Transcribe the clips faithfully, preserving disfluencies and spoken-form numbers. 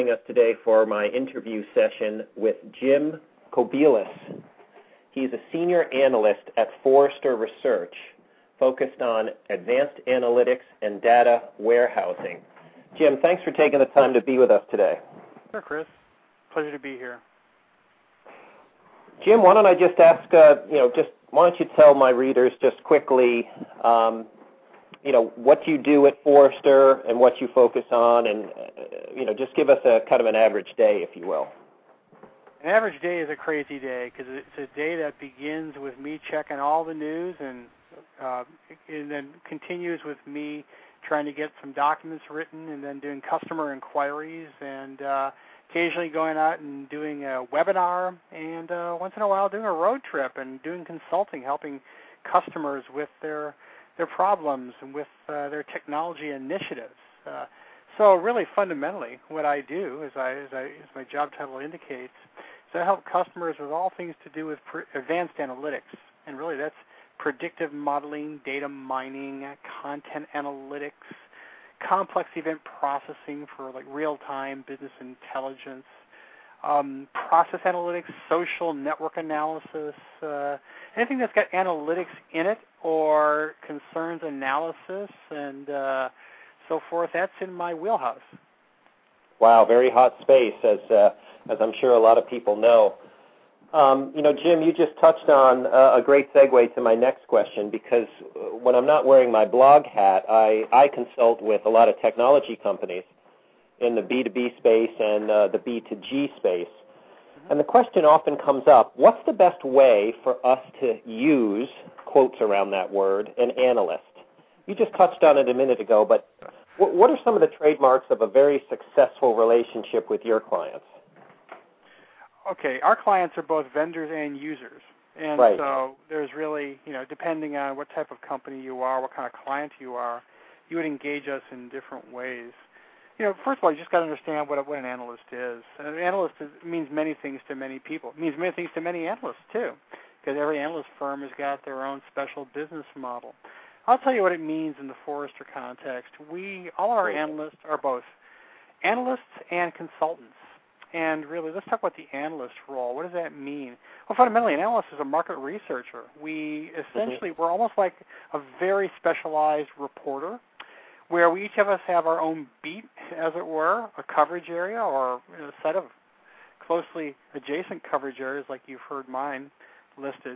Joining us today for my interview session with Jim Kobielus. He's a senior analyst at Forrester Research, focused on advanced analytics and data warehousing. Jim, thanks for taking the time to be with us today. Sure, Chris. Pleasure to be here. Jim, why don't I just ask, uh, you know, just why don't you tell my readers just quickly, um, you know, what you do at Forrester and what you focus on, and, uh, you know, just give us a kind of an average day, if you will. An average day is a crazy day because it's a day that begins with me checking all the news and, uh, and then continues with me trying to get some documents written and then doing customer inquiries and uh, occasionally going out and doing a webinar and uh, once in a while doing a road trip and doing consulting, helping customers with their their problems and with uh, their technology initiatives. Uh, so really fundamentally what I do, as, I, as, I, as my job title indicates, is I help customers with all things to do with pre- advanced analytics. And really that's predictive modeling, data mining, content analytics, complex event processing for like real-time business intelligence, um, process analytics, social network analysis, uh, anything that's got analytics in it or concerns analysis and uh, so forth, that's in my wheelhouse. Wow, very hot space, as uh, as I'm sure a lot of people know. Um, you know, Jim, you just touched on uh, a great segue to my next question, because when I'm not wearing my blog hat, I, I consult with a lot of technology companies in the B two B space and uh, the B two G space. And the question often comes up, what's the best way for us to use, quotes around that word, an analyst? You just touched on it a minute ago, but w- what are some of the trademarks of a very successful relationship with your clients? Okay, our clients are both vendors and users. And right. so there's really, you know, depending on what type of company you are, what kind of client you are, you would engage us in different ways. You know, first of all, you just got to understand what, what an analyst is. An analyst is, means many things to many people. It means many things to many analysts, too, because every analyst firm has got their own special business model. I'll tell you what it means in the Forrester context. We, all our analysts are both analysts and consultants. And really, let's talk about the analyst role. What does that mean? Well, fundamentally, an analyst is a market researcher. We essentially, mm-hmm. we're almost like a very specialized reporter, where we each of us have our own beat, as it were, a coverage area or a set of closely adjacent coverage areas like you've heard mine listed.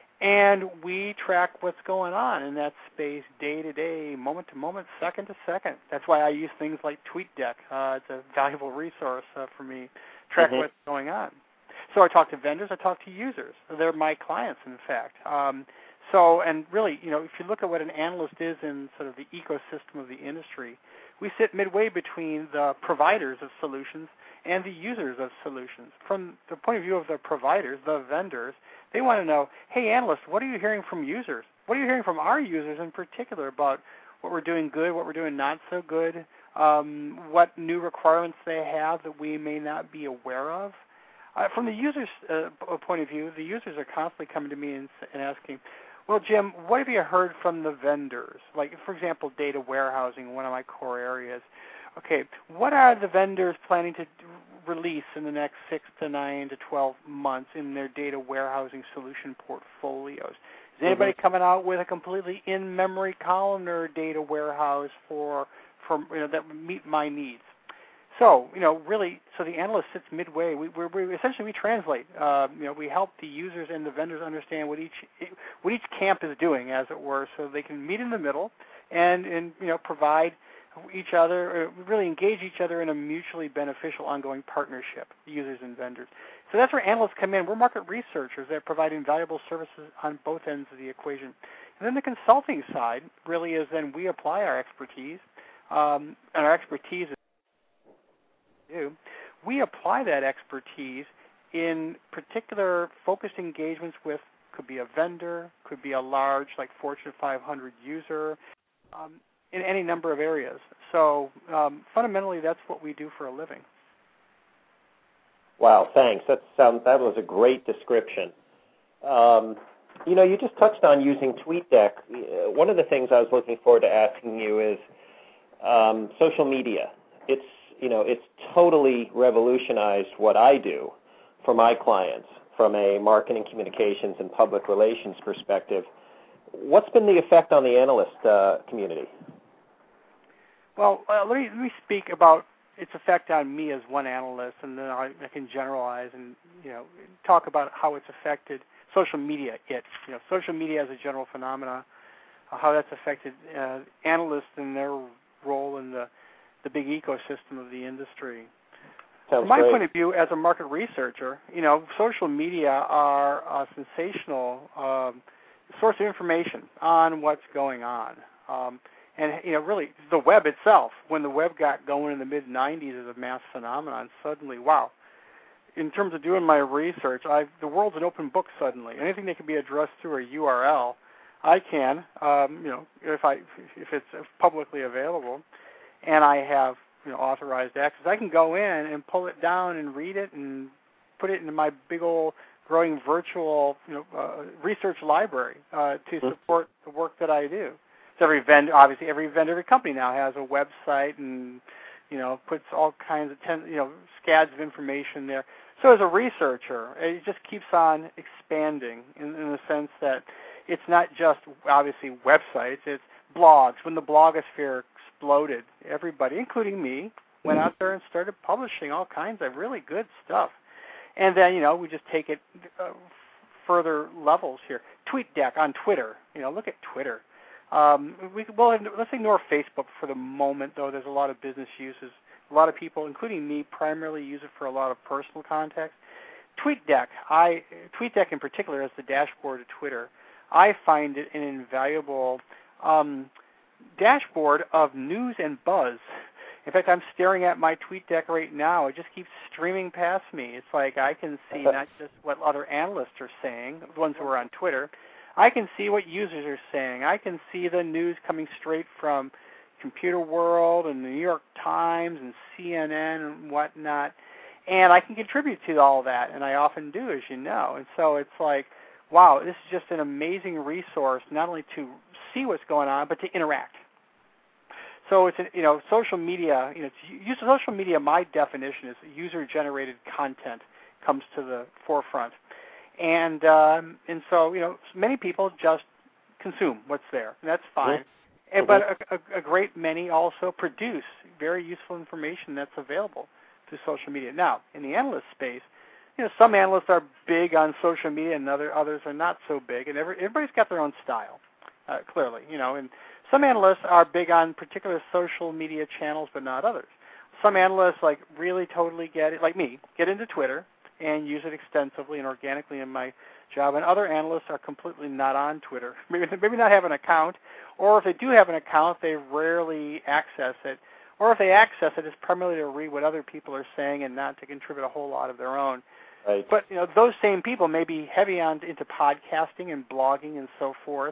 And we track what's going on in that space day to day, moment to moment, second to second. That's why I use things like TweetDeck. Uh, it's a valuable resource uh, for me. Track mm-hmm. what's going on. So I talk to vendors, I talk to users. They're my clients, in fact. Um, so, and really, you know, if you look at what an analyst is in sort of the ecosystem of the industry, we sit midway between the providers of solutions and the users of solutions. From the point of view of the providers, the vendors, they want to know, hey, analysts, what are you hearing from users? What are you hearing from our users in particular about what we're doing good, what we're doing not so good, um, what new requirements they have that we may not be aware of? Uh, from the user's uh, point of view, the users are constantly coming to me and, and asking, well, Jim, what have you heard from the vendors? Like, for example, data warehousing, one of my core areas. Okay, what are the vendors planning to release in the next six to nine to twelve months in their data warehousing solution portfolios? Is anybody mm-hmm. coming out with a completely in-memory columnar data warehouse for, for you know, that would meet my needs? So, you know, really, so the analyst sits midway. We, we, we essentially we translate. Uh, you know, we help the users and the vendors understand what each what each camp is doing, as it were, so they can meet in the middle and, and you know, provide each other, really engage each other in a mutually beneficial ongoing partnership, users and vendors. So that's where analysts come in. We're market researchers that are providing valuable services on both ends of the equation. And then the consulting side really is then we apply our expertise, um, and our expertise is do. We apply that expertise in particular focused engagements with, could be a vendor, could be a large, like Fortune five hundred user, um, in any number of areas. So um, fundamentally, that's what we do for a living. Wow, thanks. That sounds, that was a great description. Um, you know, you just touched on using TweetDeck. One of the things I was looking forward to asking you is um, social media. It's you know, it's totally revolutionized what I do for my clients from a marketing, communications, and public relations perspective. What's been the effect on the analyst uh, community? Well, uh, let me let me speak about its effect on me as one analyst, and then I, I can generalize and you know talk about how it's affected social media. It you know social media as a general phenomena, uh, how that's affected uh, analysts and their role in the the big ecosystem of the industry. Sounds From my great. point of view, as a market researcher, you know social media are a sensational um, source of information on what's going on. Um, And, you know, really, the web itself, when the web got going in the mid nineties as a mass phenomenon, suddenly, wow. In terms of doing my research, I've, the world's an open book suddenly. Anything that can be addressed through a U R L, I can, um, you know, if I if it's publicly available, and I have, you know, authorized access, I can go in and pull it down and read it and put it into my big old growing virtual, you know, uh, research library uh, to support the work that I do. So every vendor, obviously, every vendor, every company now has a website and, you know, puts all kinds of, ten, you know, scads of information there. So as a researcher, it just keeps on expanding in, in the sense that it's not just, obviously, websites, it's blogs. When the blogosphere exploded, everybody, including me, went out there and started publishing all kinds of really good stuff. And then, you know, we just take it uh, further levels here. TweetDeck on Twitter. You know, look at Twitter. Um, we, well, let's ignore Facebook for the moment, though. There's a lot of business uses. A lot of people, including me, primarily use it for a lot of personal context. TweetDeck, I TweetDeck in particular, as the dashboard of Twitter, I find it an invaluable um, dashboard of news and buzz. In fact, I'm staring at my TweetDeck right now. It just keeps streaming past me. It's like I can see not just what other analysts are saying, the ones who are on Twitter. I can see what users are saying. I can see the news coming straight from Computer World and the New York Times and C N N and whatnot. And I can contribute to all that, and I often do, as you know. And so it's like, wow, this is just an amazing resource, not only to see what's going on, but to interact. So it's, you know, social media, you know, use social media, my definition is user-generated content comes to the forefront. And um, and so, you know, many people just consume what's there, and that's fine. Mm-hmm. And, but a, a, a great many also produce very useful information that's available through social media. Now, in the analyst space, you know, some analysts are big on social media, and other others are not so big. And every, everybody's got their own style, uh, clearly, you know. And some analysts are big on particular social media channels, but not others. Some analysts, like, really totally get it, like me, get into Twitter and use it extensively and organically in my job. And other analysts are completely not on Twitter. Maybe maybe not have an account, or if they do have an account, they rarely access it. Or if they access it, it's primarily to read what other people are saying and not to contribute a whole lot of their own. Right. But you know, those same people may be heavy on into podcasting and blogging and so forth.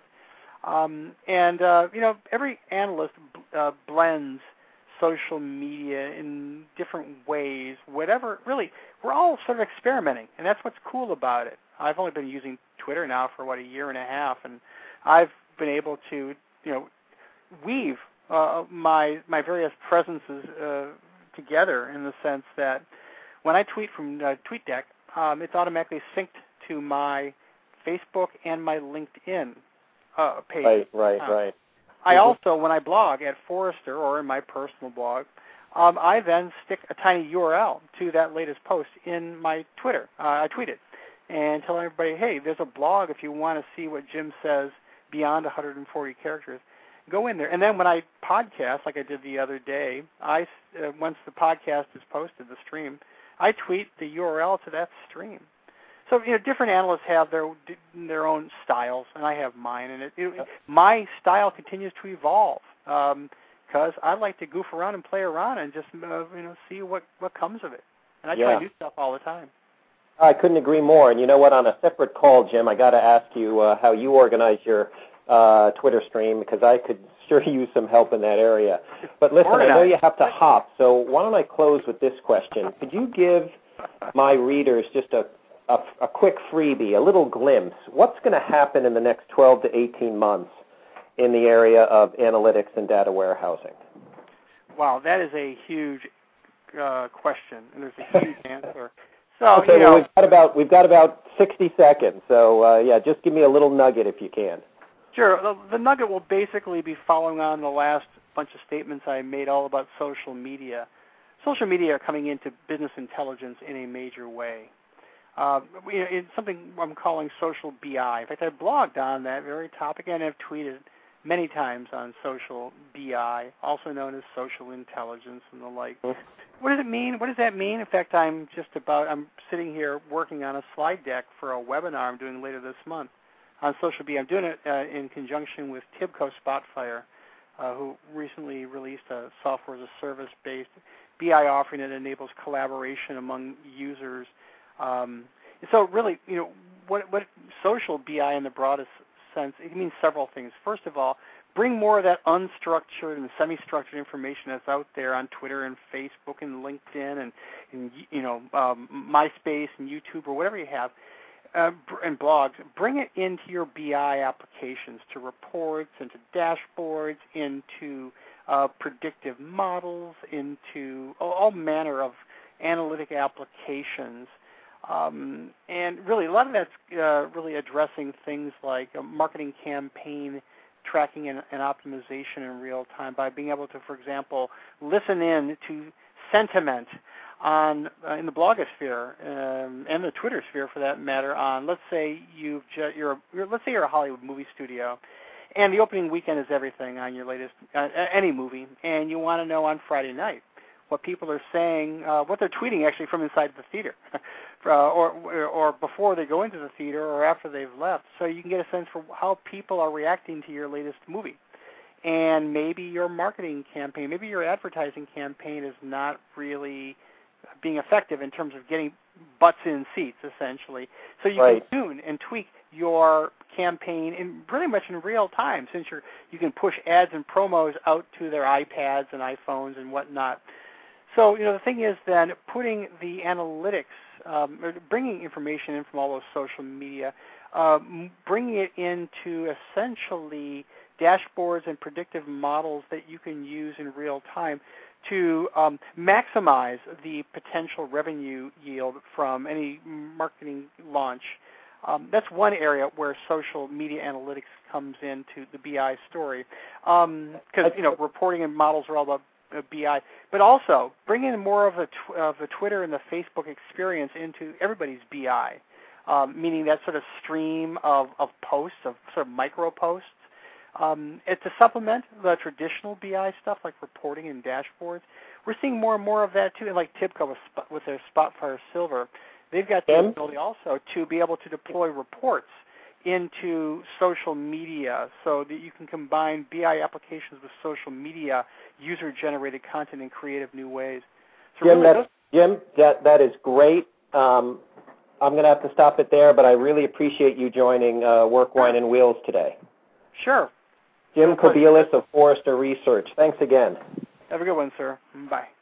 Um, and uh, you know, every analyst uh, blends social media in different ways, whatever. Really, we're all sort of experimenting, and that's what's cool about it. I've only been using Twitter now for, what, a year and a half, and I've been able to, you know, weave uh, my my various presences uh, together in the sense that when I tweet from uh, TweetDeck, um, it's automatically synced to my Facebook and my LinkedIn uh, page. Right, right, uh, right. I also, when I blog at Forrester or in my personal blog, um, I then stick a tiny U R L to that latest post in my Twitter. Uh, I tweet it and tell everybody, hey, there's a blog if you want to see what Jim says beyond one hundred forty characters. Go in there. And then when I podcast, like I did the other day, I, uh, once the podcast is posted, the stream, I tweet the U R L to that stream. So, you know, different analysts have their their own styles, and I have mine. And it, it, my style continues to evolve because um, I like to goof around and play around and just, uh, you know, see what, what comes of it. And I yeah. try new stuff all the time. I couldn't agree more. And you know what? On a separate call, Jim, I got to ask you uh, how you organize your uh, Twitter stream because I could sure use some help in that area. But listen, I know you have to hop, so why don't I close with this question? Could you give my readers just a A, a quick freebie, a little glimpse. What's going to happen in the next twelve to eighteen months in the area of analytics and data warehousing? Wow, that is a huge uh, question, and there's a huge answer. So, okay, you know, well, we've got about we've got about sixty seconds. So uh, yeah, just give me a little nugget if you can. Sure. The, the nugget will basically be following on the last bunch of statements I made all about social media. Social media are coming into business intelligence in a major way. Uh, you know, it's something I'm calling social B I. In fact, I blogged on that very topic and have tweeted many times on social B I, also known as social intelligence and the like. Mm-hmm. What does it mean? What does that mean? In fact, I'm just about, I'm sitting here working on a slide deck for a webinar I'm doing later this month on social B I. I'm doing it uh, in conjunction with Tibco Spotfire, uh, who recently released a software as a service-based B I offering that enables collaboration among users. Um, so really, you know, what, what social B I in the broadest sense, it means several things. First of all, bring more of that unstructured and semi-structured information that's out there on Twitter and Facebook and LinkedIn and, and you know, um, MySpace and YouTube or whatever you have, uh, and blogs. Bring it into your B I applications, to reports, into dashboards, into uh, predictive models, into all manner of analytic applications. Um, and really, a lot of that's uh, really addressing things like a marketing campaign tracking and, and optimization in real time by being able to, for example, listen in to sentiment on uh, in the blogosphere um, and the Twitter sphere, for that matter. On let's say you've ju- you're, you're let's say you're a Hollywood movie studio, and the opening weekend is everything on your latest uh, any movie, and you want to know on Friday night what people are saying, uh, what they're tweeting actually from inside the theater, uh, or or before they go into the theater or after they've left, so you can get a sense for how people are reacting to your latest movie. And maybe your marketing campaign, maybe your advertising campaign is not really being effective in terms of getting butts in seats, essentially. So you right. can tune and tweak your campaign in pretty much in real time, since you're, you can push ads and promos out to their iPads and iPhones and whatnot. So, you know, the thing is then putting the analytics, um, or bringing information in from all those social media, uh, bringing it into essentially dashboards and predictive models that you can use in real time to um, maximize the potential revenue yield from any marketing launch. Um, that's one area where social media analytics comes into the B I story, because um, you know reporting and models are all about uh, B I, but also bring in more of the tw- of the Twitter and the Facebook experience into everybody's B I, um, meaning that sort of stream of, of posts, of sort of micro posts. Um, and to supplement the traditional B I stuff like reporting and dashboards, we're seeing more and more of that too. And like Tibco with, with their Spotfire Silver, they've got the yeah. ability also to be able to deploy reports into social media so that you can combine B I applications with social media, user-generated content in creative new ways. So Jim, really that's, Jim that, that is great. Um, I'm going to have to stop it there, but I really appreciate you joining uh, Work, Wine, and Wheels today. Sure. Jim Kobielus of Forrester Research. Thanks again. Have a good one, sir. Bye.